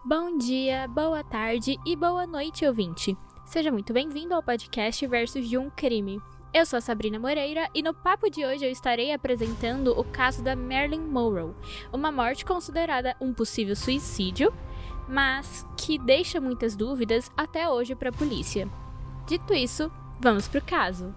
Bom dia, boa tarde e boa noite, ouvinte. Seja muito bem-vindo ao podcast Versos de um Crime. Eu sou a Sabrina Moreira e no papo de hoje eu estarei apresentando o caso da Marilyn Monroe, uma morte considerada um possível suicídio, mas que deixa muitas dúvidas até hoje para a polícia. Dito isso, vamos pro caso.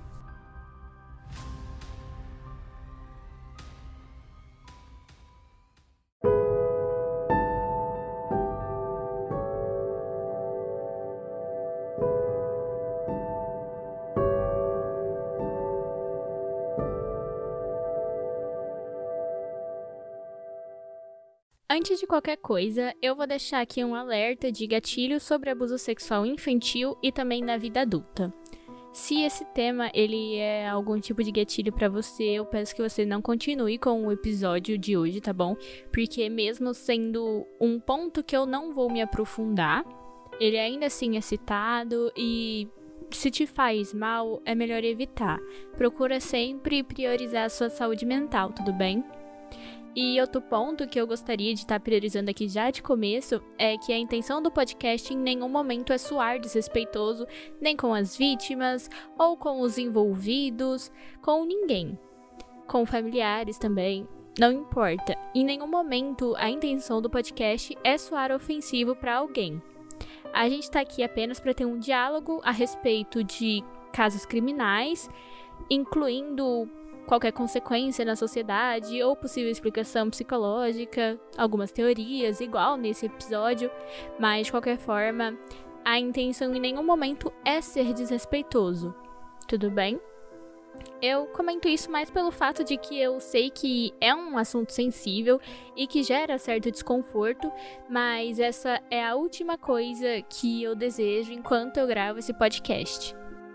Antes de qualquer coisa, eu vou deixar aqui um alerta de gatilho sobre abuso sexual infantil e também na vida adulta. Se esse tema ele é algum tipo de gatilho pra você, eu peço que você não continue com o episódio de hoje, tá bom? Porque mesmo sendo um ponto que eu não vou me aprofundar, ele ainda assim é citado e se te faz mal, é melhor evitar. Procura sempre priorizar a sua saúde mental, tudo bem? E outro ponto que eu gostaria de estar priorizando aqui já de começo é que a intenção do podcast em nenhum momento é soar desrespeitoso, nem com as vítimas, ou com os envolvidos, com ninguém. Com familiares também, não importa. Em nenhum momento a intenção do podcast é soar ofensivo para alguém. A gente está aqui apenas para ter um diálogo a respeito de casos criminais, incluindo qualquer consequência na sociedade ou possível explicação psicológica, algumas teorias, igual nesse episódio, mas de qualquer forma, a intenção em nenhum momento é ser desrespeitoso, tudo bem? Eu comento isso mais pelo fato de que eu sei que é um assunto sensível e que gera certo desconforto, mas essa é a última coisa que eu desejo enquanto eu gravo esse podcast.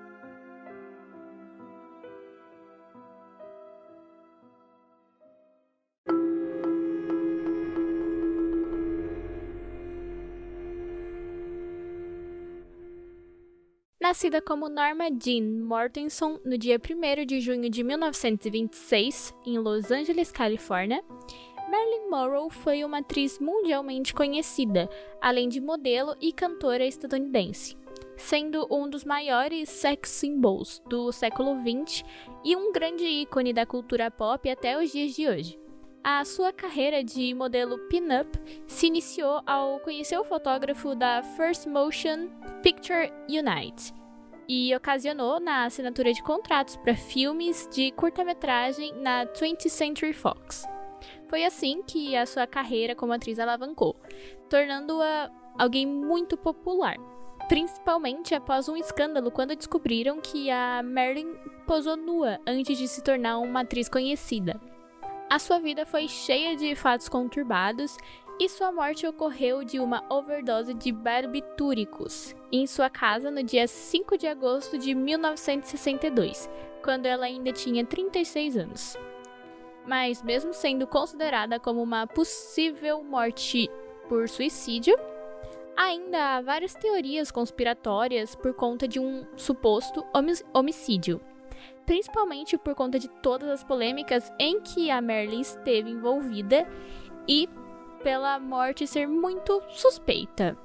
Nascida como Norma Jean Mortenson no dia 1º de junho de 1926, em Los Angeles, Califórnia, Marilyn Monroe foi uma atriz mundialmente conhecida, além de modelo e cantora estadunidense, sendo um dos maiores sex symbols do século XX e um grande ícone da cultura pop até os dias de hoje. A sua carreira de modelo pin-up se iniciou ao conhecer o fotógrafo da First Motion Picture Unite e ocasionou na assinatura de contratos para filmes de curta-metragem na 20th Century Fox. Foi assim que a sua carreira como atriz alavancou, tornando-a alguém muito popular, principalmente após um escândalo quando descobriram que a Marilyn posou nua antes de se tornar uma atriz conhecida. A sua vida foi cheia de fatos conturbados e sua morte ocorreu de uma overdose de barbitúricos em sua casa no dia 5 de agosto de 1962, quando ela ainda tinha 36 anos. Mas mesmo sendo considerada como uma possível morte por suicídio, ainda há várias teorias conspiratórias por conta de um suposto homicídio. Principalmente por conta de todas as polêmicas em que a Marilyn esteve envolvida e pela morte ser muito suspeita.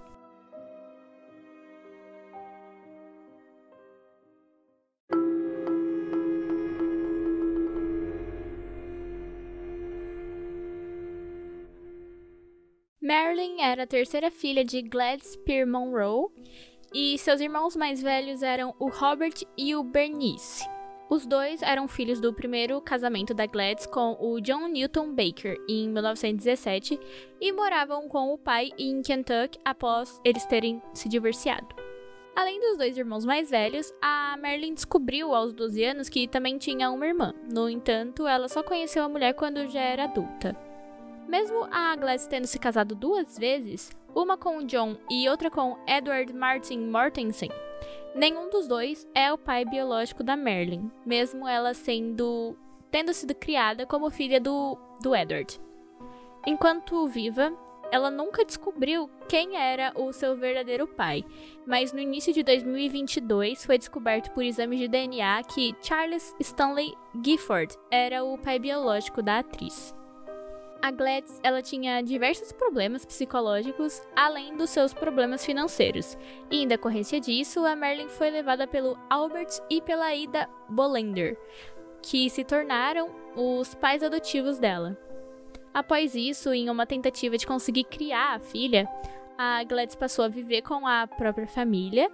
Marilyn era a terceira filha de Gladys Peer Monroe e seus irmãos mais velhos eram o Robert e o Bernice. Os dois eram filhos do primeiro casamento da Gladys com o John Newton Baker, em 1917, e moravam com o pai em Kentucky após eles terem se divorciado. Além dos dois irmãos mais velhos, a Marilyn descobriu aos 12 anos que também tinha uma irmã. No entanto, ela só conheceu a mulher quando já era adulta. Mesmo a Gladys tendo se casado 2 vezes, uma com o John e outra com Edward Martin Mortensen, nenhum dos dois é o pai biológico da Marilyn, mesmo ela tendo sido criada como filha do Edward. Enquanto viva, ela nunca descobriu quem era o seu verdadeiro pai, mas no início de 2022 foi descoberto por exames de DNA que Charles Stanley Gifford era o pai biológico da atriz. A Gladys, ela tinha diversos problemas psicológicos, além dos seus problemas financeiros. E em decorrência disso, a Marilyn foi levada pelo Albert e pela Ida Bolender, que se tornaram os pais adotivos dela. Após isso, em uma tentativa de conseguir criar a filha, a Gladys passou a viver com a própria família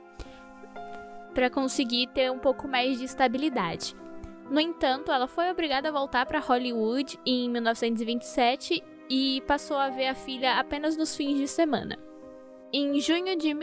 para conseguir ter um pouco mais de estabilidade. No entanto, ela foi obrigada a voltar para Hollywood em 1927 e passou a ver a filha apenas nos fins de semana. Em junho de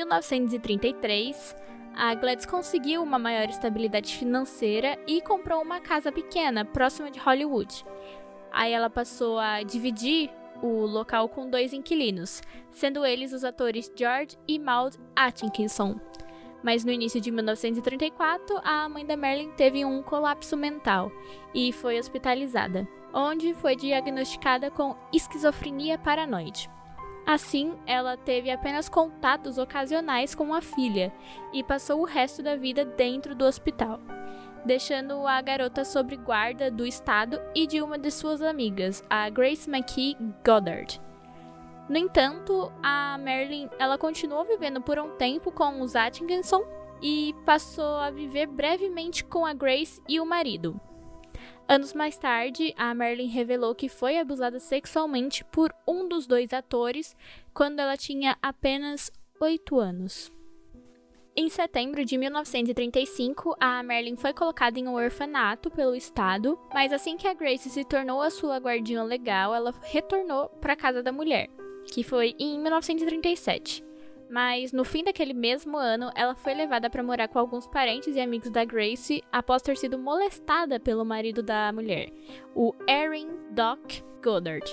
1933, a Gladys conseguiu uma maior estabilidade financeira e comprou uma casa pequena próxima de Hollywood. Aí ela passou a dividir o local com 2 inquilinos, sendo eles os atores George e Maud Atkinson. Mas no início de 1934, a mãe da Marilyn teve um colapso mental e foi hospitalizada, onde foi diagnosticada com esquizofrenia paranoide. Assim, ela teve apenas contatos ocasionais com a filha e passou o resto da vida dentro do hospital, deixando a garota sob guarda do Estado e de uma de suas amigas, a Grace McKee Goddard. No entanto, a Marilyn, ela continuou vivendo por um tempo com os Atkinson e passou a viver brevemente com a Grace e o marido. Anos mais tarde, a Marilyn revelou que foi abusada sexualmente por um dos 2 atores quando ela tinha apenas 8 anos. Em setembro de 1935, a Marilyn foi colocada em um orfanato pelo Estado, mas assim que a Grace se tornou a sua guardiã legal, ela retornou para a casa da mulher, que foi em 1937. Mas no fim daquele mesmo ano, ela foi levada para morar com alguns parentes e amigos da Grace após ter sido molestada pelo marido da mulher, o Erin Doc Goddard.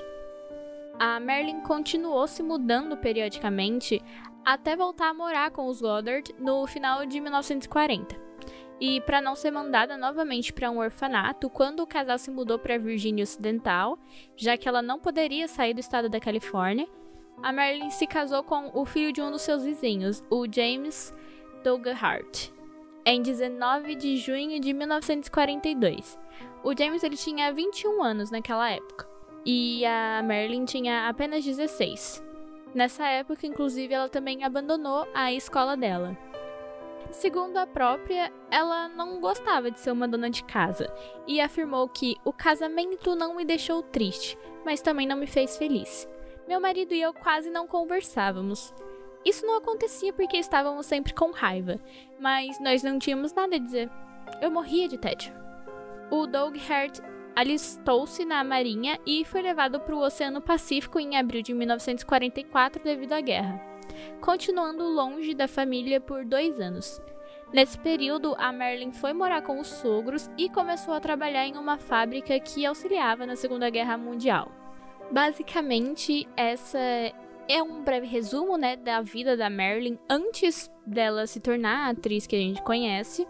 A Marilyn continuou se mudando periodicamente até voltar a morar com os Goddard no final de 1940. E para não ser mandada novamente para um orfanato, quando o casal se mudou para a Virgínia Ocidental, já que ela não poderia sair do estado da Califórnia, a Marilyn se casou com o filho de um dos seus vizinhos, o James Dougherty, em 19 de junho de 1942. O James ele tinha 21 anos naquela época, e a Marilyn tinha apenas 16. Nessa época, inclusive, ela também abandonou a escola dela. Segundo a própria, ela não gostava de ser uma dona de casa e afirmou que o casamento não me deixou triste, mas também não me fez feliz. Meu marido e eu quase não conversávamos. Isso não acontecia porque estávamos sempre com raiva, mas nós não tínhamos nada a dizer. Eu morria de tédio. O Dougherty alistou-se na marinha e foi levado para o Oceano Pacífico em abril de 1944 devido à guerra, continuando longe da família por 2 anos. Nesse período, a Marilyn foi morar com os sogros e começou a trabalhar em uma fábrica que auxiliava na Segunda Guerra Mundial. Basicamente, essa é um breve resumo, da vida da Marilyn antes dela se tornar a atriz que a gente conhece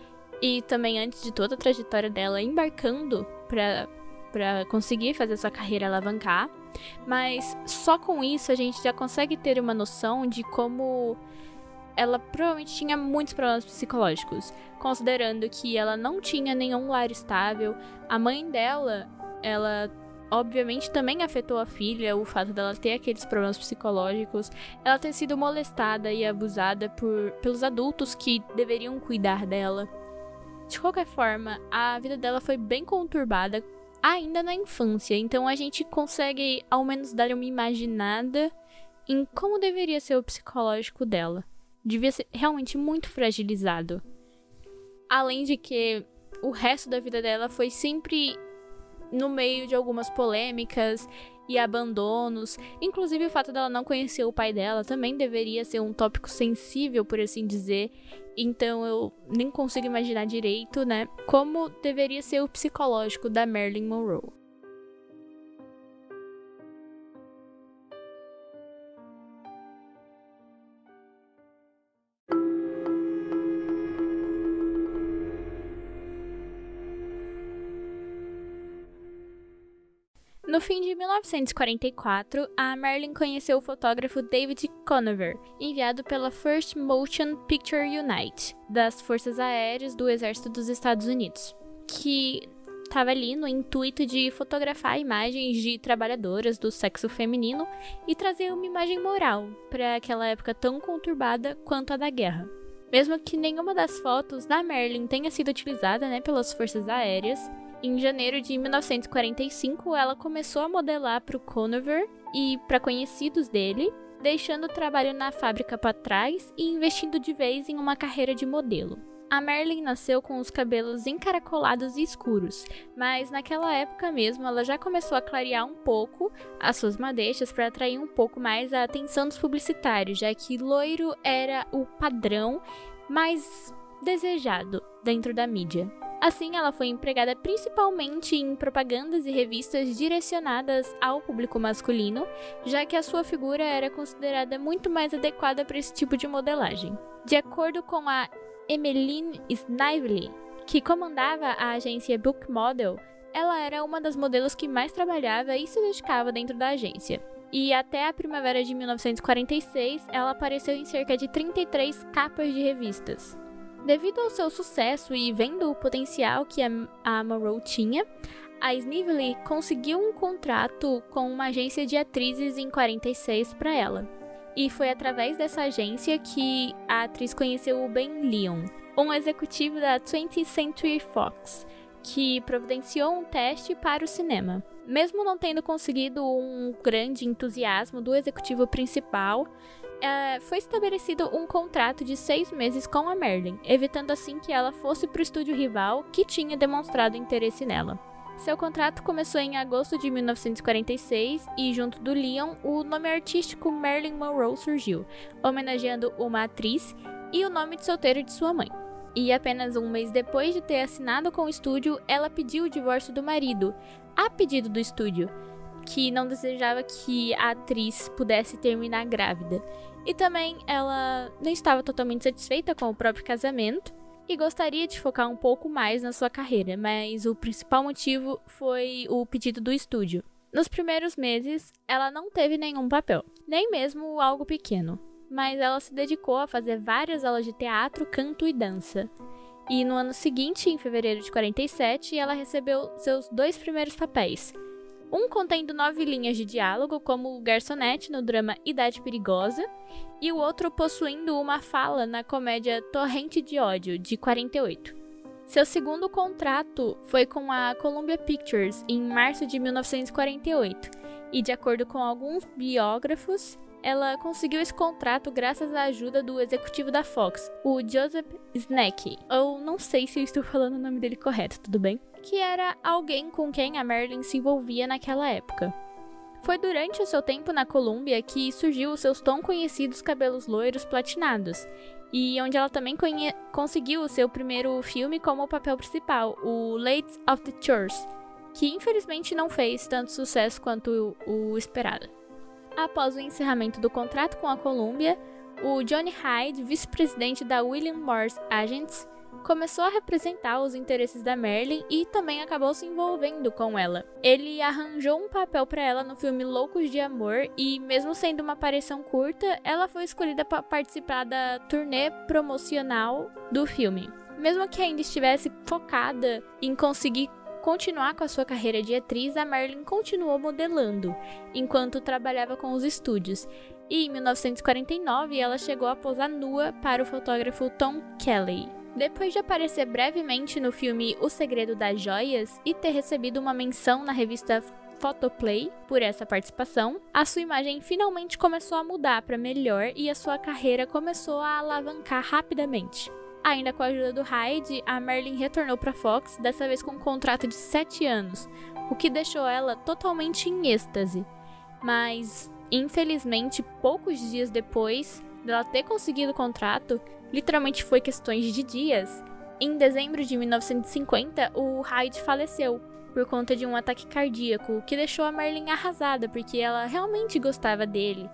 e também antes de toda a trajetória dela embarcando para conseguir fazer sua carreira alavancar. Mas só com isso a gente já consegue ter uma noção de como ela provavelmente tinha muitos problemas psicológicos, considerando que ela não tinha nenhum lar estável. A mãe dela, ela obviamente também afetou a filha, o fato dela ter aqueles problemas psicológicos, ela ter sido molestada e abusada pelos adultos que deveriam cuidar dela. De qualquer forma, a vida dela foi bem conturbada ainda na infância, então a gente consegue ao menos dar uma imaginada em como deveria ser o psicológico dela. Devia ser realmente muito fragilizado. Além de que o resto da vida dela foi sempre no meio de algumas polêmicas e abandonos. Inclusive o fato dela não conhecer o pai dela também deveria ser um tópico sensível, por assim dizer. Então eu nem consigo imaginar direito, como deveria ser o psicológico da Marilyn Monroe. No fim de 1944, a Marilyn conheceu o fotógrafo David Conover, enviado pela First Motion Picture Unit, das Forças Aéreas do Exército dos Estados Unidos, que estava ali no intuito de fotografar imagens de trabalhadoras do sexo feminino e trazer uma imagem moral para aquela época tão conturbada quanto a da guerra. Mesmo que nenhuma das fotos da Marilyn tenha sido utilizada, pelas forças aéreas, em janeiro de 1945 ela começou a modelar para o Conover e para conhecidos dele, deixando o trabalho na fábrica para trás e investindo de vez em uma carreira de modelo. A Marilyn nasceu com os cabelos encaracolados e escuros, mas naquela época mesmo ela já começou a clarear um pouco as suas madeixas para atrair um pouco mais a atenção dos publicitários, já que loiro era o padrão mais desejado dentro da mídia. Assim, ela foi empregada principalmente em propagandas e revistas direcionadas ao público masculino, já que a sua figura era considerada muito mais adequada para esse tipo de modelagem. De acordo com a Emmeline Snively, que comandava a agência Book Model, ela era uma das modelos que mais trabalhava e se dedicava dentro da agência. E até a primavera de 1946, ela apareceu em cerca de 33 capas de revistas. Devido ao seu sucesso e vendo o potencial que a Monroe tinha, a Snively conseguiu um contrato com uma agência de atrizes em 46 para ela. E foi através dessa agência que a atriz conheceu o Ben Leon, um executivo da 20th Century Fox, que providenciou um teste para o cinema. Mesmo não tendo conseguido um grande entusiasmo do executivo principal, foi estabelecido um contrato de 6 meses com a Marilyn, evitando assim que ela fosse para o estúdio rival que tinha demonstrado interesse nela. Seu contrato começou em agosto de 1946 e, junto do Leon, o nome artístico Marilyn Monroe surgiu, homenageando uma atriz e o nome de solteiro de sua mãe. E apenas um mês depois de ter assinado com o estúdio, ela pediu o divórcio do marido, a pedido do estúdio, que não desejava que a atriz pudesse terminar grávida. E também ela não estava totalmente satisfeita com o próprio casamento e gostaria de focar um pouco mais na sua carreira, mas o principal motivo foi o pedido do estúdio. Nos primeiros meses, ela não teve nenhum papel, nem mesmo algo pequeno, mas ela se dedicou a fazer várias aulas de teatro, canto e dança. E no ano seguinte, em fevereiro de 47, ela recebeu seus 2 primeiros papéis. Um contendo 9 linhas de diálogo, como garçonete no drama Idade Perigosa, e o outro possuindo uma fala na comédia Torrente de Ódio, de 48. Seu segundo contrato foi com a Columbia Pictures, em março de 1948, e de acordo com alguns biógrafos, ela conseguiu esse contrato graças à ajuda do executivo da Fox, o Joseph Snecki. Eu não sei se eu estou falando o nome dele correto, tudo bem? Que era alguém com quem a Marilyn se envolvia naquela época. Foi durante o seu tempo na Columbia que surgiu os seus tão conhecidos cabelos loiros platinados, e onde ela também conseguiu o seu primeiro filme como o papel principal, o Ladies of the Church, que infelizmente não fez tanto sucesso quanto o esperado. Após o encerramento do contrato com a Columbia, o Johnny Hyde, vice-presidente da William Morris Agents, começou a representar os interesses da Marilyn e também acabou se envolvendo com ela. Ele arranjou um papel para ela no filme Loucos de Amor e, mesmo sendo uma aparição curta, ela foi escolhida para participar da turnê promocional do filme. Mesmo que ainda estivesse focada em conseguir continuar com a sua carreira de atriz, a Marilyn continuou modelando, enquanto trabalhava com os estúdios. E em 1949, ela chegou a posar nua para o fotógrafo Tom Kelly. Depois de aparecer brevemente no filme O Segredo das Joias e ter recebido uma menção na revista Photoplay por essa participação, a sua imagem finalmente começou a mudar para melhor e a sua carreira começou a alavancar rapidamente. Ainda com a ajuda do Hyde, a Marilyn retornou para a Fox, dessa vez com um contrato de 7 anos, o que deixou ela totalmente em êxtase. Mas, infelizmente, poucos dias depois dela ter conseguido o contrato, literalmente foi questões de dias, em dezembro de 1950, o Hyde faleceu por conta de um ataque cardíaco, o que deixou a Marilyn arrasada, porque ela realmente gostava dele.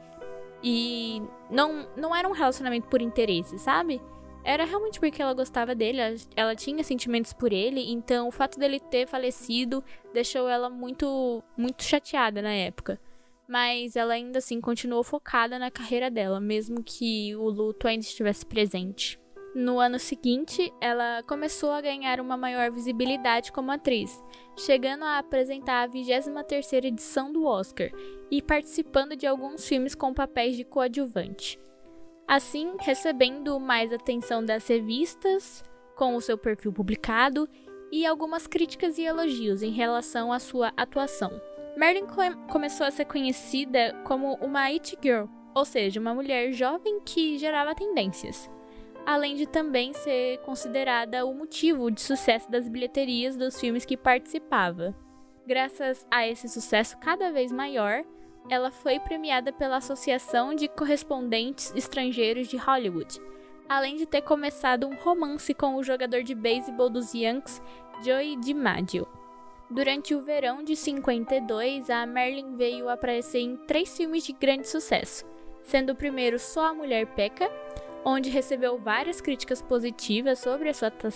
E não era um relacionamento por interesse, sabe? Era realmente porque ela gostava dele, ela tinha sentimentos por ele, então o fato dele ter falecido deixou ela muito, muito chateada na época. Mas ela ainda assim continuou focada na carreira dela, mesmo que o luto ainda estivesse presente. No ano seguinte, ela começou a ganhar uma maior visibilidade como atriz, chegando a apresentar a 23ª edição do Oscar e participando de alguns filmes com papéis de coadjuvante. Assim, recebendo mais atenção das revistas, com o seu perfil publicado, e algumas críticas e elogios em relação à sua atuação. Marilyn começou a ser conhecida como uma it girl, ou seja, uma mulher jovem que gerava tendências, além de também ser considerada o motivo de sucesso das bilheterias dos filmes que participava. Graças a esse sucesso cada vez maior, ela foi premiada pela Associação de Correspondentes Estrangeiros de Hollywood, além de ter começado um romance com o jogador de beisebol dos Yankees, Joey DiMaggio. Durante o verão de 52, a Marilyn veio aparecer em 3 filmes de grande sucesso, sendo o primeiro Só a Mulher Peca, onde recebeu várias críticas positivas sobre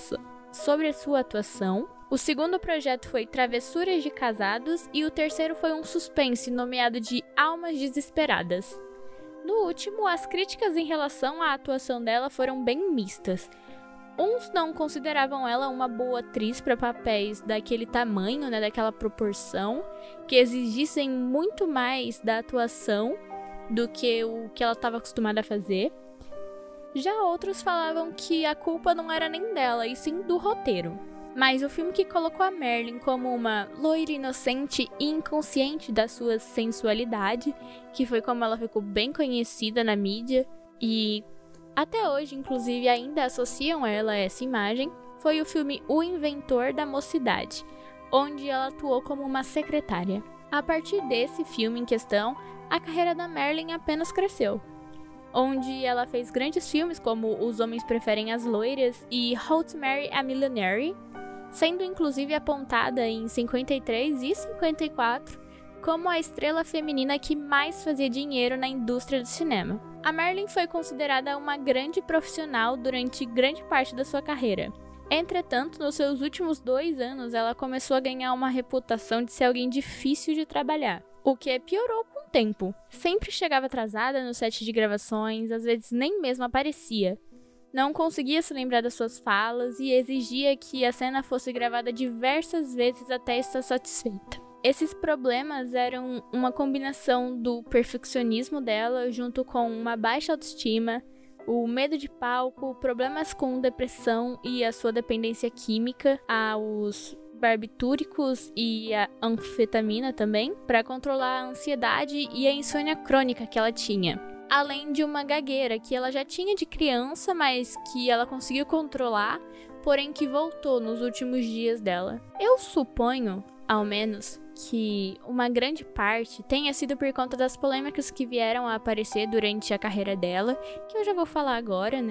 a sua atuação. O segundo projeto foi Travessuras de Casados e o terceiro foi um suspense nomeado de Almas Desesperadas. No último, as críticas em relação à atuação dela foram bem mistas. Uns não consideravam ela uma boa atriz para papéis daquele tamanho, daquela proporção, que exigissem muito mais da atuação do que o que ela estava acostumada a fazer. Já outros falavam que a culpa não era nem dela, e sim do roteiro. Mas o filme que colocou a Marilyn como uma loira inocente e inconsciente da sua sensualidade, que foi como ela ficou bem conhecida na mídia, e até hoje, inclusive, ainda associam ela a essa imagem, foi o filme O Inventor da Mocidade, onde ela atuou como uma secretária. A partir desse filme em questão, a carreira da Marilyn apenas cresceu, onde ela fez grandes filmes como Os Homens Preferem as Loiras e How to Marry a Millionaire, sendo inclusive apontada em 53 e 54 como a estrela feminina que mais fazia dinheiro na indústria do cinema. A Marilyn foi considerada uma grande profissional durante grande parte da sua carreira. Entretanto, nos seus últimos 2 anos, ela começou a ganhar uma reputação de ser alguém difícil de trabalhar, o que piorou com o tempo. Sempre chegava atrasada no set de gravações, às vezes nem mesmo aparecia. Não conseguia se lembrar das suas falas e exigia que a cena fosse gravada diversas vezes até estar satisfeita. Esses problemas eram uma combinação do perfeccionismo dela junto com uma baixa autoestima, o medo de palco, problemas com depressão e a sua dependência química aos barbitúricos e a anfetamina também, para controlar a ansiedade e a insônia crônica que ela tinha. Além de uma gagueira que ela já tinha de criança, mas que ela conseguiu controlar, porém que voltou nos últimos dias dela. Eu suponho, ao menos, que uma grande parte tenha sido por conta das polêmicas que vieram a aparecer durante a carreira dela, que eu já vou falar agora,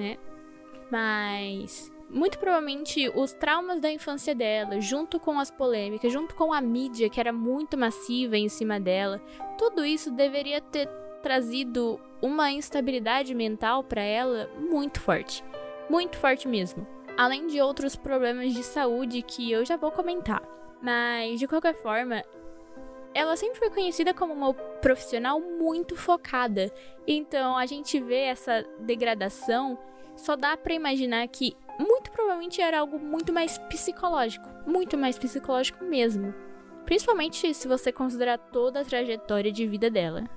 Mas muito provavelmente os traumas da infância dela, junto com as polêmicas, junto com a mídia que era muito massiva em cima dela, tudo isso deveria ter trazido uma instabilidade mental para ela muito forte mesmo, além de outros problemas de saúde que eu já vou comentar. Mas, de qualquer forma, ela sempre foi conhecida como uma profissional muito focada. Então, a gente vê essa degradação, só dá pra imaginar que muito provavelmente era algo muito mais psicológico mesmo. Principalmente se você considerar toda a trajetória de vida dela.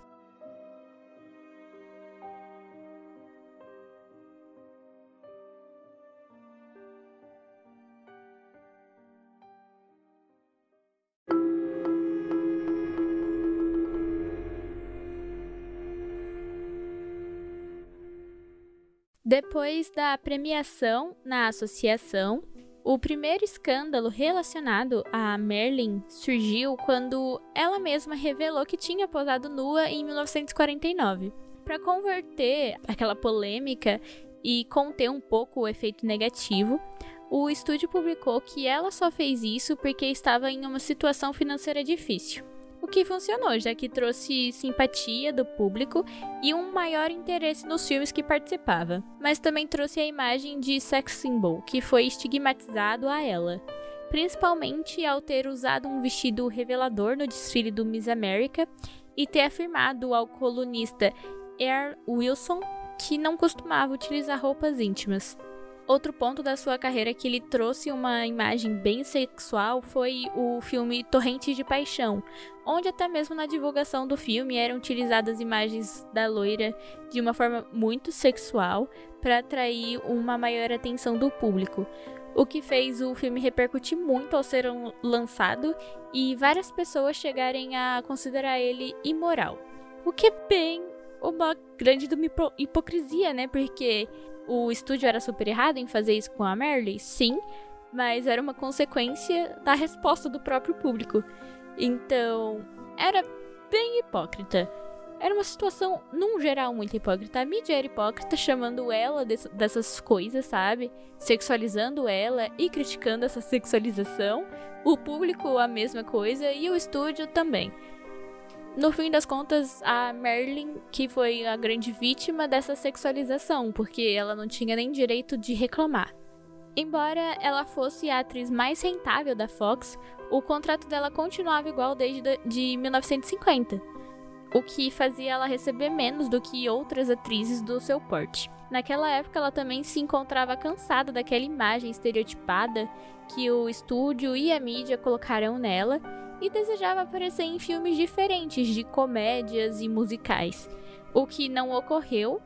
Depois da premiação na associação, o primeiro escândalo relacionado a Marilyn surgiu quando ela mesma revelou que tinha posado nua em 1949. Para converter aquela polêmica e conter um pouco o efeito negativo, o estúdio publicou que ela só fez isso porque estava em uma situação financeira difícil. O que funcionou, já que trouxe simpatia do público e um maior interesse nos filmes que participava. Mas também trouxe a imagem de sex symbol, que foi estigmatizado a ela, principalmente ao ter usado um vestido revelador no desfile do Miss America e ter afirmado ao colunista Earl Wilson que não costumava utilizar roupas íntimas. Outro ponto da sua carreira que lhe trouxe uma imagem bem sexual foi o filme Torrente de Paixão, onde até mesmo na divulgação do filme eram utilizadas imagens da loira de uma forma muito sexual para atrair uma maior atenção do público, o que fez o filme repercutir muito ao ser lançado e várias pessoas chegarem a considerar ele imoral. O que é bem uma grande hipocrisia, né? Porque o estúdio era super errado em fazer isso com a Marilyn, sim, mas era uma consequência da resposta do próprio público. Então, era bem hipócrita. Era uma situação, num geral, muito hipócrita. A mídia era hipócrita, chamando ela dessas coisas, sabe? Sexualizando ela e criticando essa sexualização. O público, a mesma coisa, e o estúdio também. No fim das contas, a Marilyn que foi a grande vítima dessa sexualização, porque ela não tinha nem direito de reclamar. Embora ela fosse a atriz mais rentável da Fox, o contrato dela continuava igual desde 1950, o que fazia ela receber menos do que outras atrizes do seu porte. Naquela época, ela também se encontrava cansada daquela imagem estereotipada que o estúdio e a mídia colocaram nela, e desejava aparecer em filmes diferentes de comédias e musicais, o que não ocorreu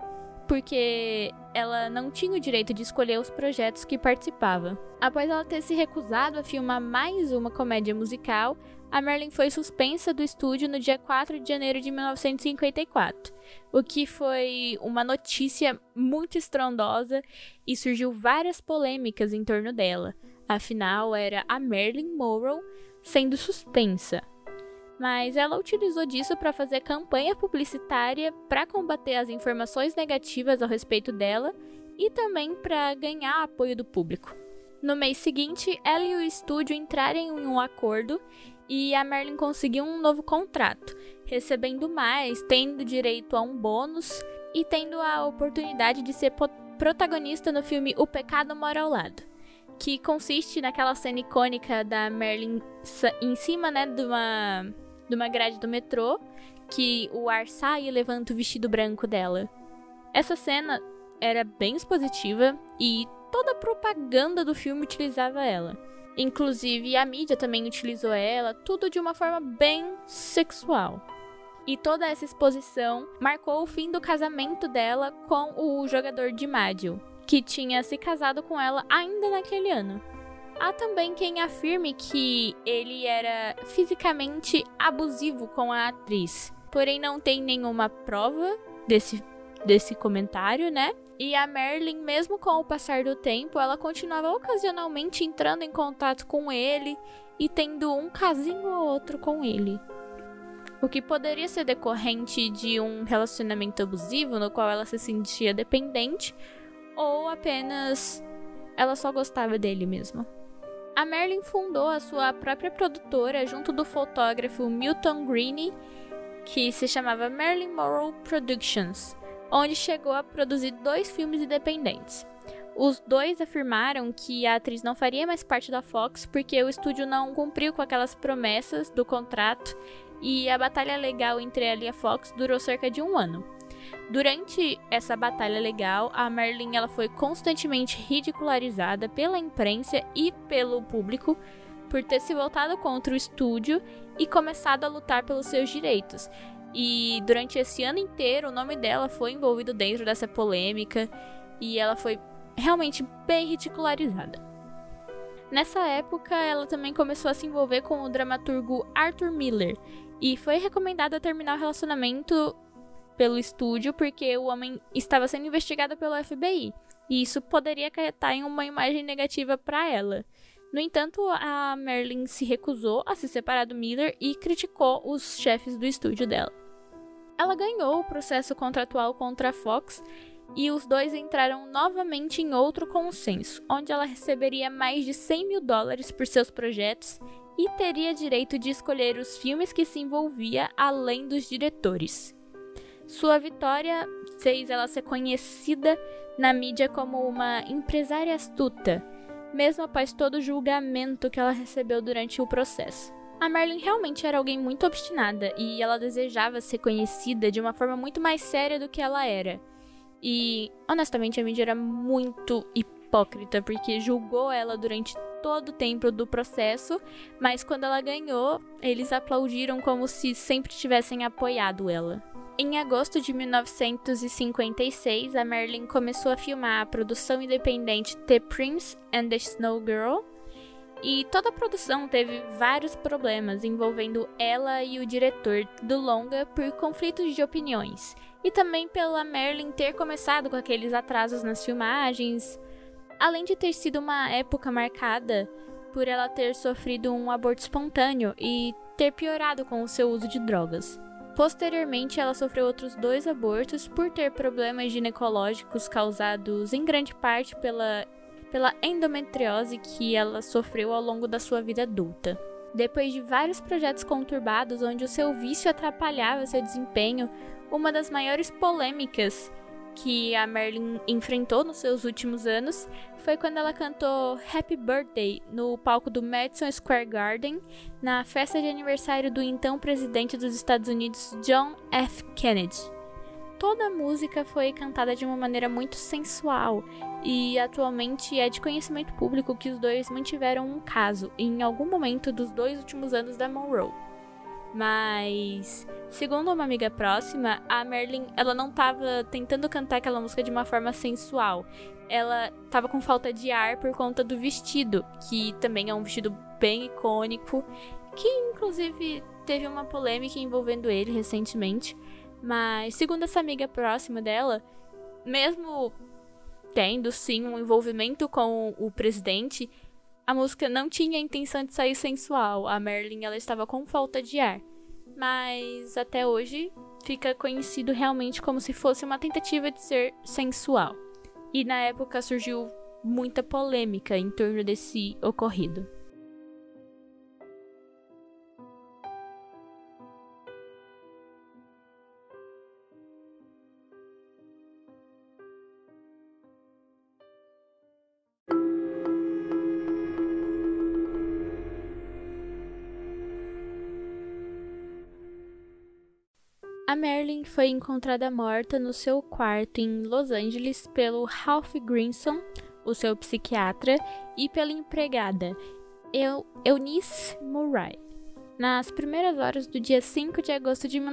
porque ela não tinha o direito de escolher os projetos que participava. Após ela ter se recusado a filmar mais uma comédia musical, a Marilyn foi suspensa do estúdio no dia 4 de janeiro de 1954, o que foi uma notícia muito estrondosa e surgiu várias polêmicas em torno dela. Afinal, era a Marilyn Monroe sendo suspensa. Mas ela utilizou disso para fazer campanha publicitária para combater as informações negativas ao respeito dela e também para ganhar apoio do público. No mês seguinte, ela e o estúdio entraram em um acordo e a Marilyn conseguiu um novo contrato, recebendo mais, tendo direito a um bônus e tendo a oportunidade de ser protagonista no filme O Pecado Mora ao Lado, que consiste naquela cena icônica da Marilyn em cima, né, de uma grade do metrô, que o ar sai e levanta o vestido branco dela. Essa cena era bem expositiva e toda a propaganda do filme utilizava ela. Inclusive, a mídia também utilizou ela, tudo de uma forma bem sexual. E toda essa exposição marcou o fim do casamento dela com o jogador DiMaggio, que tinha se casado com ela ainda naquele ano. Há também quem afirme que ele era fisicamente abusivo com a atriz, porém não tem nenhuma prova desse comentário, né? E a Marilyn, mesmo com o passar do tempo, ela continuava ocasionalmente entrando em contato com ele e tendo um casinho ou outro com ele. O que poderia ser decorrente de um relacionamento abusivo no qual ela se sentia dependente, ou apenas ela só gostava dele mesmo. A Marilyn fundou a sua própria produtora junto do fotógrafo Milton Greene, que se chamava Marilyn Monroe Productions, onde chegou a produzir 2 filmes independentes. Os 2 afirmaram que a atriz não faria mais parte da Fox porque o estúdio não cumpriu com aquelas promessas do contrato e a batalha legal entre ela e a Fox durou cerca de 1 ano. Durante essa batalha legal, a Marilyn ela foi constantemente ridicularizada pela imprensa e pelo público por ter se voltado contra o estúdio e começado a lutar pelos seus direitos. E durante esse ano inteiro, o nome dela foi envolvido dentro dessa polêmica e ela foi realmente bem ridicularizada. Nessa época, ela também começou a se envolver com o dramaturgo Arthur Miller e foi recomendada terminar o relacionamento pelo estúdio porque o homem estava sendo investigado pelo FBI e isso poderia acarretar em uma imagem negativa para ela. No entanto, a Marilyn se recusou a se separar do Miller e criticou os chefes do estúdio dela. Ela ganhou o processo contratual contra a Fox e os 2 entraram novamente em outro consenso, onde ela receberia mais de $100 mil por seus projetos e teria direito de escolher os filmes que se envolvia além dos diretores. Sua vitória fez ela ser conhecida na mídia como uma empresária astuta, mesmo após todo o julgamento que ela recebeu durante o processo. A Marilyn realmente era alguém muito obstinada e ela desejava ser conhecida de uma forma muito mais séria do que ela era. E, honestamente, a mídia era muito hipócrita, porque julgou ela durante todo o tempo do processo, mas quando ela ganhou, eles aplaudiram como se sempre tivessem apoiado ela. Em agosto de 1956, a Marilyn começou a filmar a produção independente The Prince and the Snow Girl, e toda a produção teve vários problemas envolvendo ela e o diretor do longa por conflitos de opiniões, e também pela Marilyn ter começado com aqueles atrasos nas filmagens, além de ter sido uma época marcada por ela ter sofrido um aborto espontâneo e ter piorado com o seu uso de drogas. Posteriormente, ela sofreu outros 2 abortos por ter problemas ginecológicos causados em grande parte pela endometriose que ela sofreu ao longo da sua vida adulta. Depois de vários projetos conturbados onde o seu vício atrapalhava seu desempenho, uma das maiores polêmicas que a Marilyn enfrentou nos seus últimos anos foi quando ela cantou Happy Birthday no palco do Madison Square Garden, na festa de aniversário do então presidente dos Estados Unidos, John F. Kennedy. Toda a música foi cantada de uma maneira muito sensual, e atualmente é de conhecimento público que os dois mantiveram um caso em algum momento dos 2 últimos anos da Monroe. Mas, segundo uma amiga próxima, a Marilyn, ela não estava tentando cantar aquela música de uma forma sensual. Ela estava com falta de ar por conta do vestido, que também é um vestido bem icônico, que inclusive teve uma polêmica envolvendo ele recentemente. Mas, segundo essa amiga próxima dela, mesmo tendo sim um envolvimento com o presidente, a música não tinha a intenção de sair sensual. A Marilyn, ela estava com falta de ar. Mas até hoje fica conhecido realmente como se fosse uma tentativa de ser sensual. E na época surgiu muita polêmica em torno desse ocorrido. A Marilyn foi encontrada morta no seu quarto em Los Angeles pelo Ralph Grinson, o seu psiquiatra, e pela empregada Eunice Murray, nas primeiras horas do dia 5 de agosto de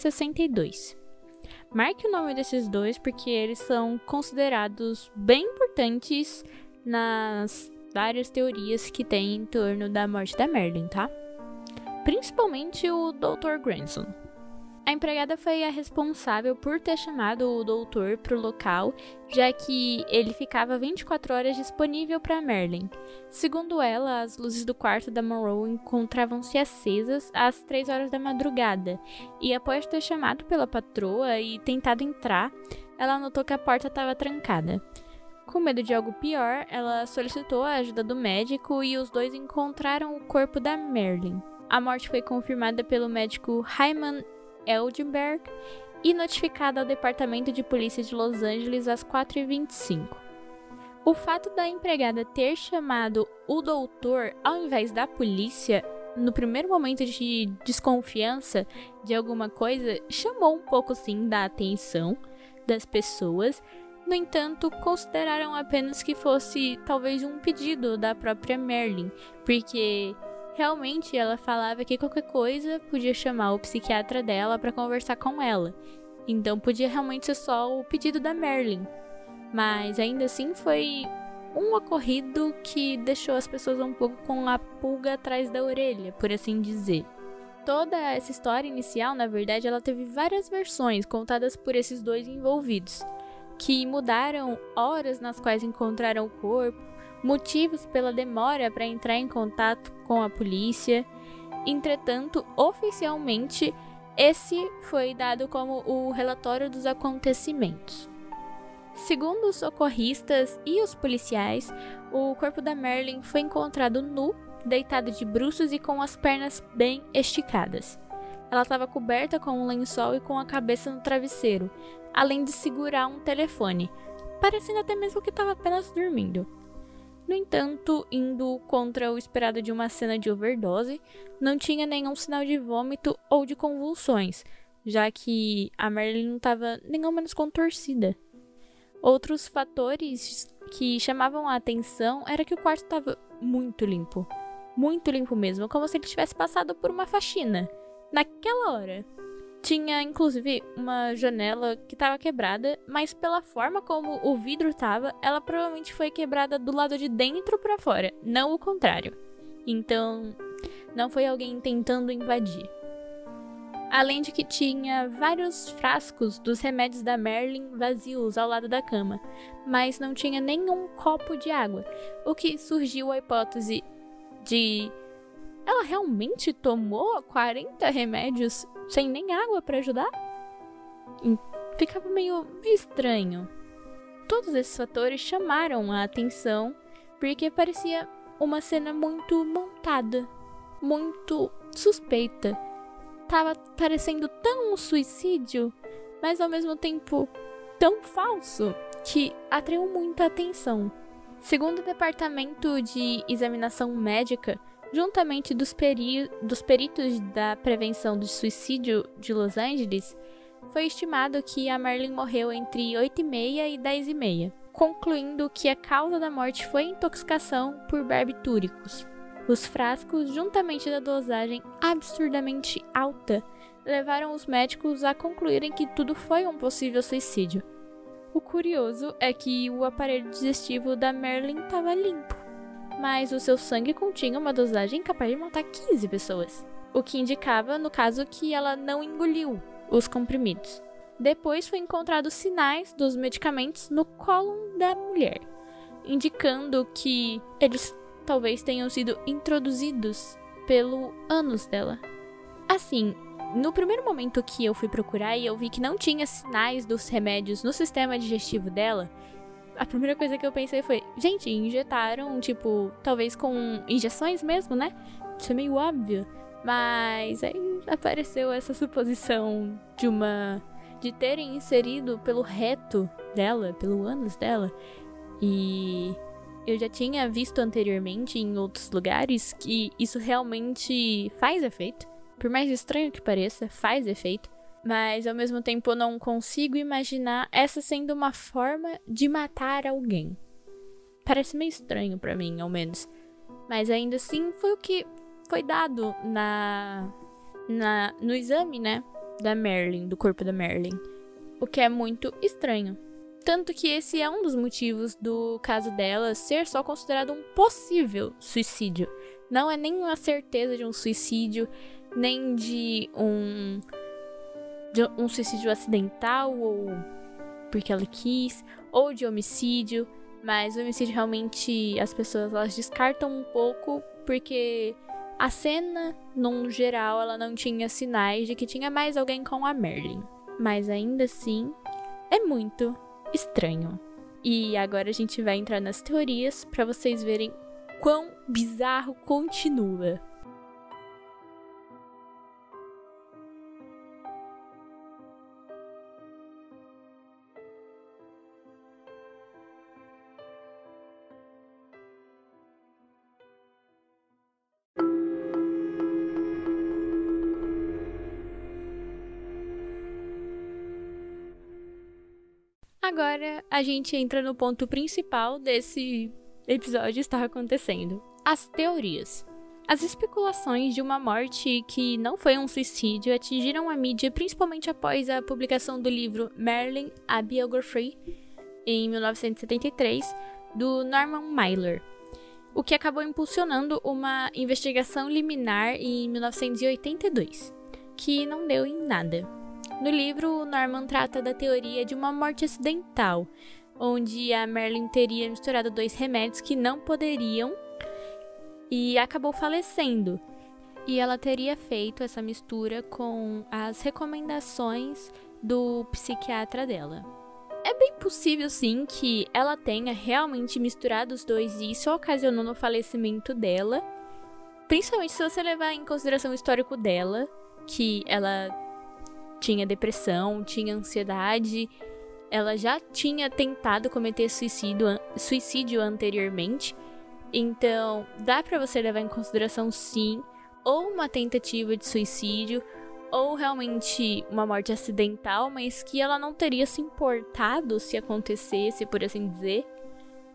1962. Marque o nome desses dois porque eles são considerados bem importantes nas várias teorias que tem em torno da morte da Marilyn, tá? Principalmente o Dr. Grinson. A empregada foi a responsável por ter chamado o doutor para o local, já que ele ficava 24 horas disponível para Marilyn. Segundo ela, as luzes do quarto da Monroe encontravam-se acesas às 3 horas da madrugada, e após ter chamado pela patroa e tentado entrar, ela notou que a porta estava trancada. Com medo de algo pior, ela solicitou a ajuda do médico e os dois encontraram o corpo da Marilyn. A morte foi confirmada pelo médico Hyman Eldberg e notificada ao Departamento de Polícia de Los Angeles às 4h25. O fato da empregada ter chamado o doutor ao invés da polícia, no primeiro momento de desconfiança de alguma coisa, chamou um pouco sim da atenção das pessoas. No entanto, consideraram apenas que fosse talvez um pedido da própria Marilyn, porque realmente ela falava que qualquer coisa podia chamar o psiquiatra dela para conversar com ela. Então podia realmente ser só o pedido da Marilyn. Mas ainda assim foi um ocorrido que deixou as pessoas um pouco com a pulga atrás da orelha, por assim dizer. Toda essa história inicial, na verdade, ela teve várias versões contadas por esses dois envolvidos, que mudaram horas nas quais encontraram o corpo, motivos pela demora para entrar em contato com a polícia. Entretanto, oficialmente, esse foi dado como o relatório dos acontecimentos. Segundo os socorristas e os policiais, o corpo da Marilyn foi encontrado nu, deitado de bruços e com as pernas bem esticadas. Ela estava coberta com um lençol e com a cabeça no travesseiro, além de segurar um telefone, parecendo até mesmo que estava apenas dormindo. No entanto, indo contra o esperado de uma cena de overdose, não tinha nenhum sinal de vômito ou de convulsões, já que a Marilyn não estava nem ao menos contorcida. Outros fatores que chamavam a atenção era que o quarto estava muito limpo mesmo, como se ele tivesse passado por uma faxina naquela hora. Tinha, inclusive, uma janela que estava quebrada, mas pela forma como o vidro estava, ela provavelmente foi quebrada do lado de dentro para fora, não o contrário. Então, não foi alguém tentando invadir. Além de que tinha vários frascos dos remédios da Marilyn vazios ao lado da cama, mas não tinha nenhum copo de água, o que surgiu a hipótese de... Ela realmente tomou 40 remédios sem nem água para ajudar? Ficava meio estranho. Todos esses fatores chamaram a atenção porque parecia uma cena muito montada, muito suspeita. Tava parecendo tão um suicídio, mas ao mesmo tempo tão falso, que atraiu muita atenção. Segundo o Departamento de Examinação Médica, juntamente dos peritos da prevenção do suicídio de Los Angeles, foi estimado que a Marilyn morreu entre 8h30 e 10h30, concluindo que a causa da morte foi intoxicação por barbitúricos. Os frascos, juntamente da dosagem absurdamente alta, levaram os médicos a concluírem que tudo foi um possível suicídio. O curioso é que o aparelho digestivo da Marilyn estava limpo, mas o seu sangue continha uma dosagem capaz de matar 15 pessoas, o que indicava, no caso, que ela não engoliu os comprimidos. Depois foi encontrados sinais dos medicamentos no cólon da mulher, indicando que eles talvez tenham sido introduzidos pelo ânus dela. Assim, no primeiro momento que eu fui procurar e eu vi que não tinha sinais dos remédios no sistema digestivo dela, a primeira coisa que eu pensei foi, gente, injetaram, tipo, talvez com injeções mesmo, né? Isso é meio óbvio. Mas aí apareceu essa suposição de terem inserido pelo reto dela, pelo ânus dela. E eu já tinha visto anteriormente em outros lugares que isso realmente faz efeito. Por mais estranho que pareça, faz efeito. Mas ao mesmo tempo eu não consigo imaginar essa sendo uma forma de matar alguém. Parece meio estranho pra mim, ao menos. Mas ainda assim foi o que foi dado no exame, né, da Marilyn, do corpo da Marilyn. O que é muito estranho. Tanto que esse é um dos motivos do caso dela ser só considerado um possível suicídio. Não é nem uma certeza de um suicídio, nem de um suicídio acidental, ou porque ela quis, ou de homicídio. Mas o homicídio realmente as pessoas elas descartam um pouco, porque a cena, no geral, ela não tinha sinais de que tinha mais alguém com a Marilyn. Mas ainda assim, é muito estranho. E agora a gente vai entrar nas teorias para vocês verem quão bizarro continua. Agora a gente entra no ponto principal desse episódio estar acontecendo: as teorias. As especulações de uma morte que não foi um suicídio atingiram a mídia principalmente após a publicação do livro Marilyn, a Biography, em 1973, do Norman Mailer, o que acabou impulsionando uma investigação liminar em 1982, que não deu em nada. No livro, Norman trata da teoria de uma morte acidental, onde a Marilyn teria misturado 2 remédios que não poderiam e acabou falecendo. E ela teria feito essa mistura com as recomendações do psiquiatra dela. É bem possível, sim, que ela tenha realmente misturado os 2 e isso ocasionou no falecimento dela. Principalmente se você levar em consideração o histórico dela, que ela tinha depressão, tinha ansiedade, ela já tinha tentado cometer suicídio anteriormente, então dá pra você levar em consideração sim, ou uma tentativa de suicídio, ou realmente uma morte acidental, mas que ela não teria se importado se acontecesse, por assim dizer.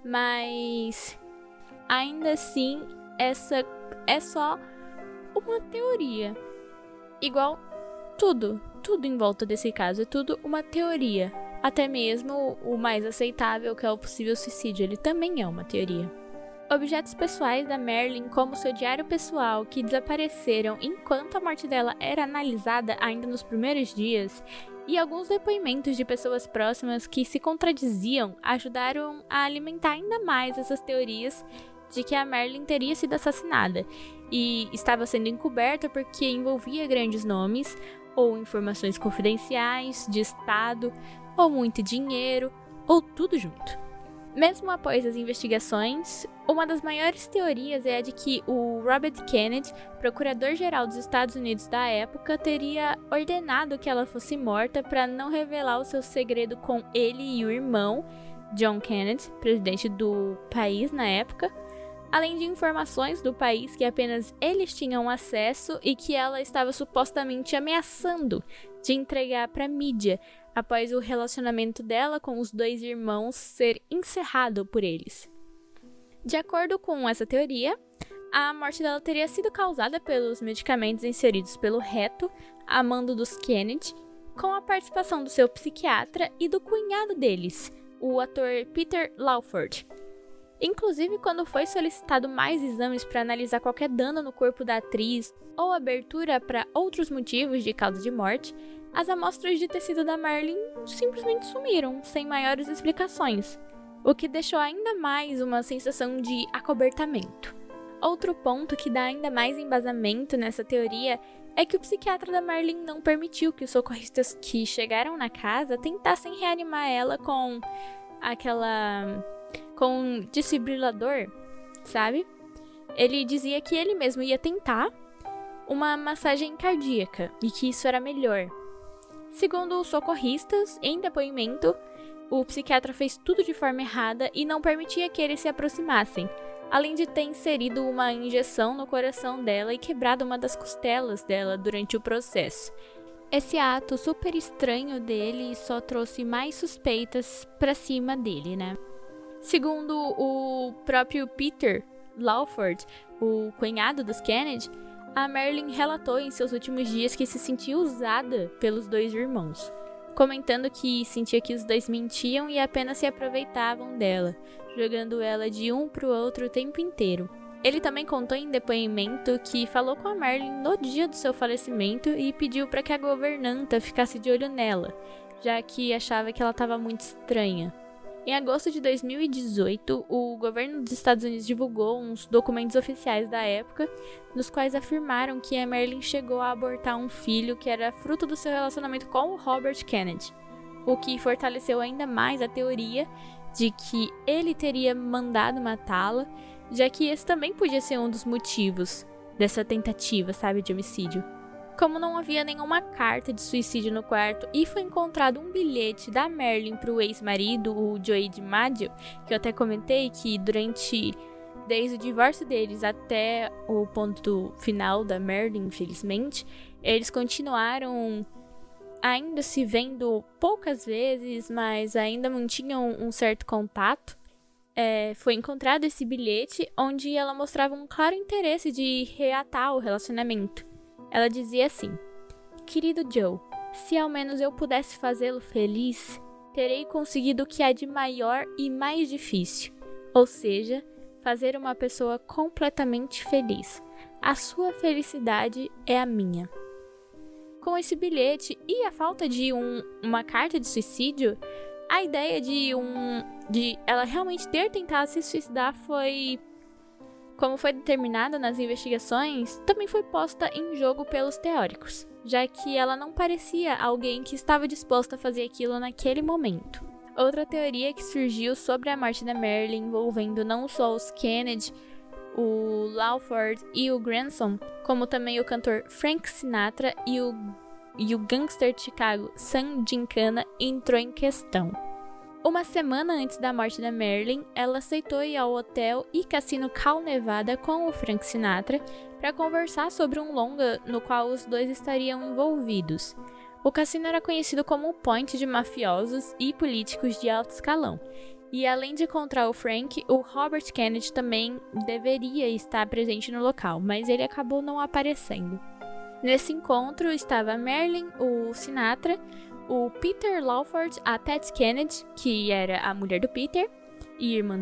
mas ainda assim essa é só uma teoria. Igual tudo em volta desse caso, é tudo uma teoria. Até mesmo o mais aceitável, que é o possível suicídio, ele também é uma teoria. Objetos pessoais da Marilyn, como seu diário pessoal, que desapareceram enquanto a morte dela era analisada ainda nos primeiros dias, e alguns depoimentos de pessoas próximas que se contradiziam, ajudaram a alimentar ainda mais essas teorias de que a Marilyn teria sido assassinada e estava sendo encoberta porque envolvia grandes nomes ou informações confidenciais de Estado, ou muito dinheiro, ou tudo junto. Mesmo após as investigações, uma das maiores teorias é a de que o Robert Kennedy, procurador-geral dos Estados Unidos da época, teria ordenado que ela fosse morta para não revelar o seu segredo com ele e o irmão, John Kennedy, presidente do país na época, além de informações do país que apenas eles tinham acesso e que ela estava supostamente ameaçando de entregar para a mídia após o relacionamento dela com os dois irmãos ser encerrado por eles. De acordo com essa teoria, a morte dela teria sido causada pelos medicamentos inseridos pelo reto a mando dos Kennedy, com a participação do seu psiquiatra e do cunhado deles, o ator Peter Lawford. Inclusive, quando foi solicitado mais exames para analisar qualquer dano no corpo da atriz ou abertura para outros motivos de causa de morte, as amostras de tecido da Marilyn simplesmente sumiram, sem maiores explicações, o que deixou ainda mais uma sensação de acobertamento. Outro ponto que dá ainda mais embasamento nessa teoria é que o psiquiatra da Marilyn não permitiu que os socorristas que chegaram na casa tentassem reanimar ela com um desfibrilador, sabe? Ele dizia que ele mesmo ia tentar uma massagem cardíaca e que isso era melhor. Segundo os socorristas, em depoimento, o psiquiatra fez tudo de forma errada e não permitia que eles se aproximassem, além de ter inserido uma injeção no coração dela e quebrado uma das costelas dela durante o processo. Esse ato super estranho dele só trouxe mais suspeitas pra cima dele, né? Segundo o próprio Peter Lawford, o cunhado dos Kennedy, a Marilyn relatou em seus últimos dias que se sentia usada pelos dois irmãos, comentando que sentia que os dois mentiam e apenas se aproveitavam dela, jogando ela de um pro outro o tempo inteiro. Ele também contou em depoimento que falou com a Marilyn no dia do seu falecimento e pediu para que a governanta ficasse de olho nela, já que achava que ela estava muito estranha. Em agosto de 2018, o governo dos Estados Unidos divulgou uns documentos oficiais da época, nos quais afirmaram que a Marilyn chegou a abortar um filho que era fruto do seu relacionamento com o Robert Kennedy, o que fortaleceu ainda mais a teoria de que ele teria mandado matá-la, já que esse também podia ser um dos motivos dessa tentativa, de homicídio. Como não havia nenhuma carta de suicídio no quarto e foi encontrado um bilhete da Marilyn para o ex-marido, o Joey DiMaggio, que eu até comentei que desde o divórcio deles até o ponto final da Marilyn, infelizmente, eles continuaram ainda se vendo poucas vezes, mas ainda mantinham um certo contato. Foi encontrado esse bilhete onde ela mostrava um claro interesse de reatar o relacionamento. Ela dizia assim: "Querido Joe, se ao menos eu pudesse fazê-lo feliz, terei conseguido o que há de maior e mais difícil, ou seja, fazer uma pessoa completamente feliz. A sua felicidade é a minha." Com esse bilhete e a falta de uma carta de suicídio, a ideia de ela realmente ter tentado se suicidar como foi determinado nas investigações, também foi posta em jogo pelos teóricos, já que ela não parecia alguém que estava disposta a fazer aquilo naquele momento. Outra teoria que surgiu sobre a morte da Marilyn, envolvendo não só os Kennedy, o Lawford e o Granson, como também o cantor Frank Sinatra e o gangster de Chicago Sam Giancana, entrou em questão. Uma semana antes da morte da Marilyn, ela aceitou ir ao hotel e cassino Cal Nevada com o Frank Sinatra para conversar sobre um longa no qual os dois estariam envolvidos. O cassino era conhecido como um point de mafiosos e políticos de alto escalão, E além de encontrar o Frank, o Robert Kennedy também deveria estar presente no local, mas ele acabou não aparecendo. Nesse encontro estava a Marilyn, o Sinatra, o Peter Lawford, a Pat Kennedy, que era a mulher do Peter e irmã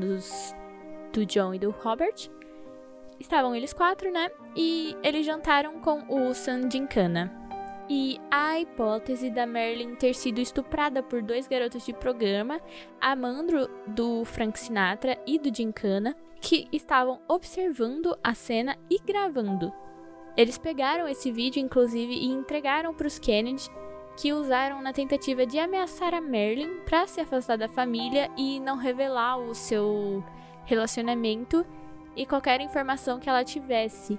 do John e do Robert. Estavam eles 4, né? E eles jantaram com o Sam Giancana. E a hipótese da Marilyn ter sido estuprada por 2 garotos de programa, amando do Frank Sinatra e do Giancana, que estavam observando a cena e gravando. Eles pegaram esse vídeo, inclusive, e entregaram para os Kennedy, que usaram na tentativa de ameaçar a Marilyn para se afastar da família e não revelar o seu relacionamento e qualquer informação que ela tivesse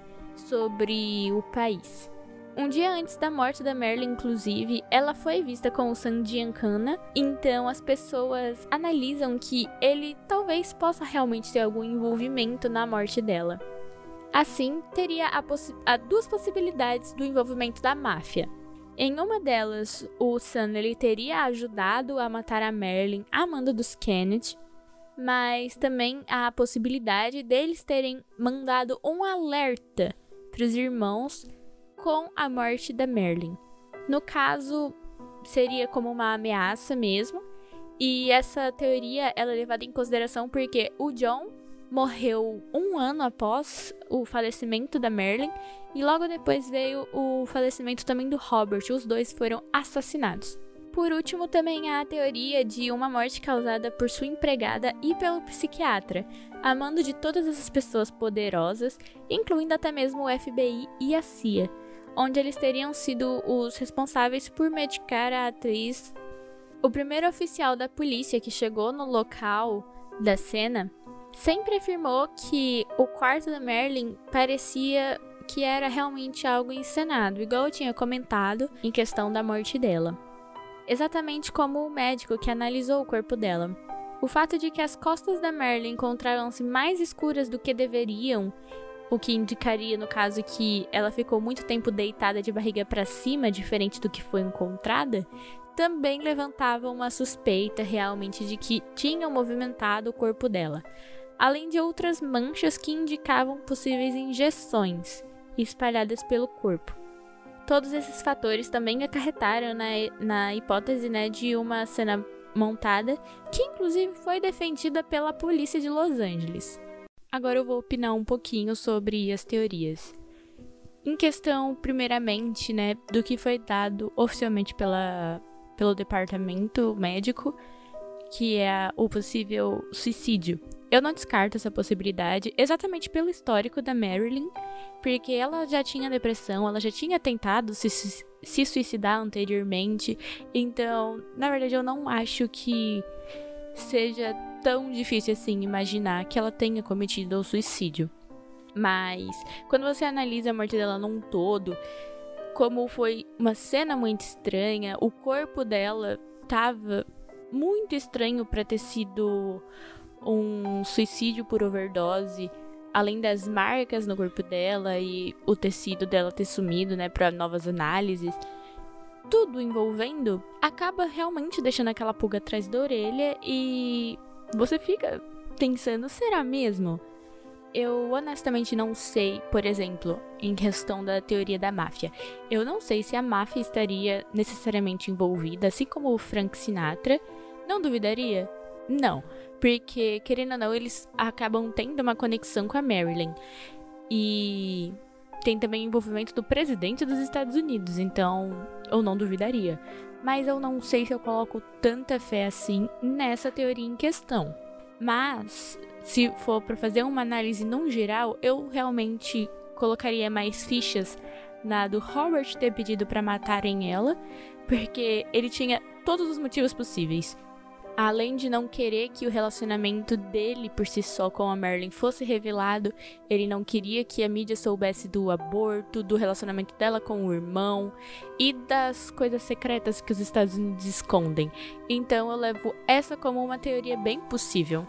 sobre o país. Um dia antes da morte da Marilyn, inclusive, ela foi vista com o Sam Giancana, então as pessoas analisam que ele talvez possa realmente ter algum envolvimento na morte dela. Assim, teria 2 possibilidades do envolvimento da máfia. Em uma delas, o Sam ele teria ajudado a matar a Marilyn a mando dos Kennedy, mas também há a possibilidade deles terem mandado um alerta para os irmãos com a morte da Marilyn. No caso, seria como uma ameaça mesmo, e essa teoria ela é levada em consideração porque o John morreu 1 ano após o falecimento da Marilyn, e logo depois veio o falecimento também do Robert. Os 2 foram assassinados. Por último, também há a teoria de uma morte causada por sua empregada e pelo psiquiatra, a mando de todas essas pessoas poderosas, incluindo até mesmo o FBI e a CIA, onde eles teriam sido os responsáveis por medicar a atriz. O primeiro oficial da polícia que chegou no local da cena sempre afirmou que o quarto da Marilyn parecia que era realmente algo encenado, igual eu tinha comentado em questão da morte dela. Exatamente como o médico que analisou o corpo dela. O fato de que as costas da Marilyn encontraram-se mais escuras do que deveriam, o que indicaria, no caso, que ela ficou muito tempo deitada de barriga para cima, diferente do que foi encontrada, também levantava uma suspeita realmente de que tinham movimentado o corpo dela, além de outras manchas que indicavam possíveis injeções espalhadas pelo corpo. Todos esses fatores também acarretaram na hipótese, né, de uma cena montada, que inclusive foi defendida pela polícia de Los Angeles. Agora eu vou opinar um pouquinho sobre as teorias. Em questão, primeiramente, né, do que foi dado oficialmente pelo departamento médico, que é o possível suicídio. Eu não descarto essa possibilidade, exatamente pelo histórico da Marilyn, porque ela já tinha depressão, ela já tinha tentado se suicidar anteriormente, então, na verdade, eu não acho que seja tão difícil assim imaginar que ela tenha cometido o suicídio. Mas, quando você analisa a morte dela num todo, como foi uma cena muito estranha, o corpo dela tava muito estranho para ter sido um suicídio por overdose, além das marcas no corpo dela e o tecido dela ter sumido, né, para novas análises. Tudo envolvendo acaba realmente deixando aquela pulga atrás da orelha e você fica pensando, será mesmo? Eu honestamente não sei, por exemplo, em questão da teoria da máfia. Eu não sei se a máfia estaria necessariamente envolvida, assim como o Frank Sinatra. Não duvidaria? Não, porque, querendo ou não, eles acabam tendo uma conexão com a Marilyn. E tem também o envolvimento do presidente dos Estados Unidos, então eu não duvidaria. Mas eu não sei se eu coloco tanta fé assim nessa teoria em questão. Mas, se for para fazer uma análise num geral, eu realmente colocaria mais fichas na do Robert ter pedido para matarem ela, porque ele tinha todos os motivos possíveis. Além de não querer que o relacionamento dele por si só com a Marilyn fosse revelado, ele não queria que a mídia soubesse do aborto, do relacionamento dela com o irmão e das coisas secretas que os Estados Unidos escondem. Então eu levo essa como uma teoria bem possível.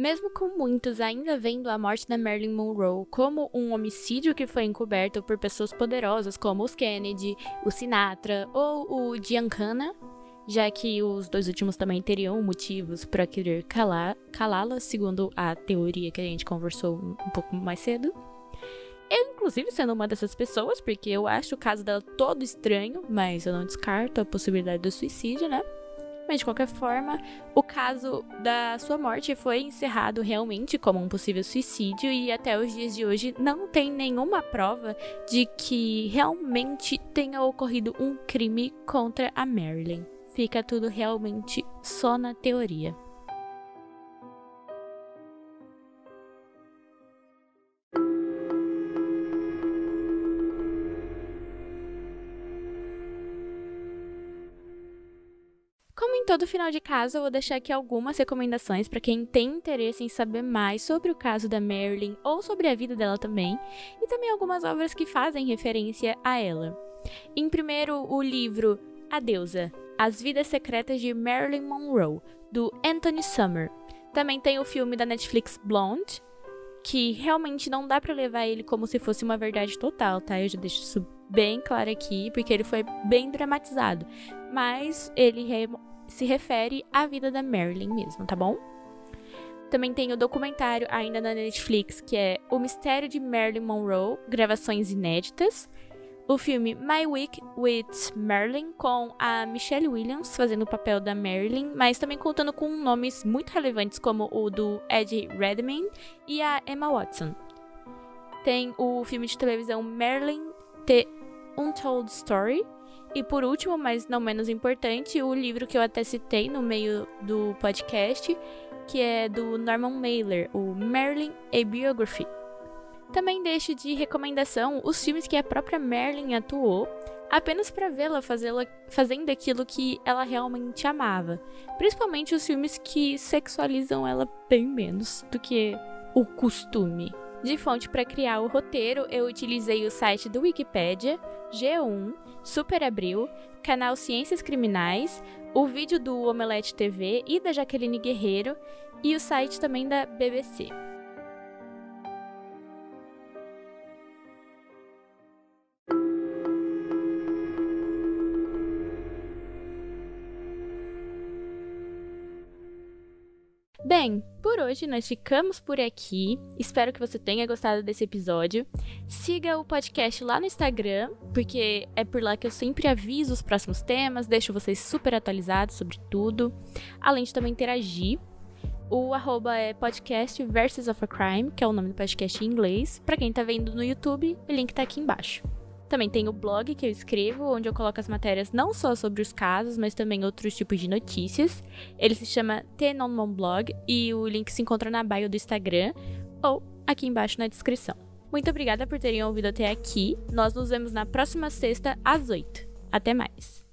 Mesmo com muitos ainda vendo a morte da Marilyn Monroe como um homicídio que foi encoberto por pessoas poderosas como os Kennedy, o Sinatra ou o Giancana, já que os dois últimos também teriam motivos para querer calá-la, segundo a teoria que a gente conversou um pouco mais cedo. Eu, inclusive, sendo uma dessas pessoas, porque eu acho o caso dela todo estranho, mas eu não descarto a possibilidade do suicídio, né? Mas, de qualquer forma, o caso da sua morte foi encerrado realmente como um possível suicídio e até os dias de hoje não tem nenhuma prova de que realmente tenha ocorrido um crime contra a Marilyn. Fica tudo realmente só na teoria. Como em todo final de caso, eu vou deixar aqui algumas recomendações para quem tem interesse em saber mais sobre o caso da Marilyn ou sobre a vida dela também, e também algumas obras que fazem referência a ela. Em primeiro, o livro A Deusa, As Vidas Secretas de Marilyn Monroe, do Anthony Summer. Também tem o filme da Netflix Blonde, que realmente não dá pra levar ele como se fosse uma verdade total, tá? Eu já deixo isso bem claro aqui, porque ele foi bem dramatizado. Mas ele se refere à vida da Marilyn mesmo, tá bom? Também tem o documentário ainda na Netflix, que é O Mistério de Marilyn Monroe, gravações inéditas. O filme My Week with Marilyn, com a Michelle Williams fazendo o papel da Marilyn, mas também contando com nomes muito relevantes como o do Eddie Redmayne e a Emma Watson. Tem o filme de televisão Marilyn The Untold Story. E por último, mas não menos importante, o livro que eu até citei no meio do podcast, que é do Norman Mailer, o Marilyn: A Biography. Também deixo de recomendação os filmes que a própria Marilyn atuou, apenas para vê-la fazendo aquilo que ela realmente amava. Principalmente os filmes que sexualizam ela bem menos do que o costume. De fonte para criar o roteiro, eu utilizei o site do Wikipedia, G1, Super Abril, canal Ciências Criminais, o vídeo do Omelete TV e da Jaqueline Guerreiro e o site também da BBC. Bem, por hoje nós ficamos por aqui. Espero que você tenha gostado desse episódio. Siga o podcast lá no Instagram, porque é por lá que eu sempre aviso os próximos temas, deixo vocês super atualizados sobre tudo, além de também interagir. O @ é podcast Versus of a Crime, que é o nome do podcast em inglês. Pra quem tá vendo no YouTube, o link tá aqui embaixo. Também tem o blog que eu escrevo, onde eu coloco as matérias não só sobre os casos, mas também outros tipos de notícias. Ele se chama The Non Blog e o link se encontra na bio do Instagram ou aqui embaixo na descrição. Muito obrigada por terem ouvido até aqui. Nós nos vemos na próxima sexta às 8. Até mais!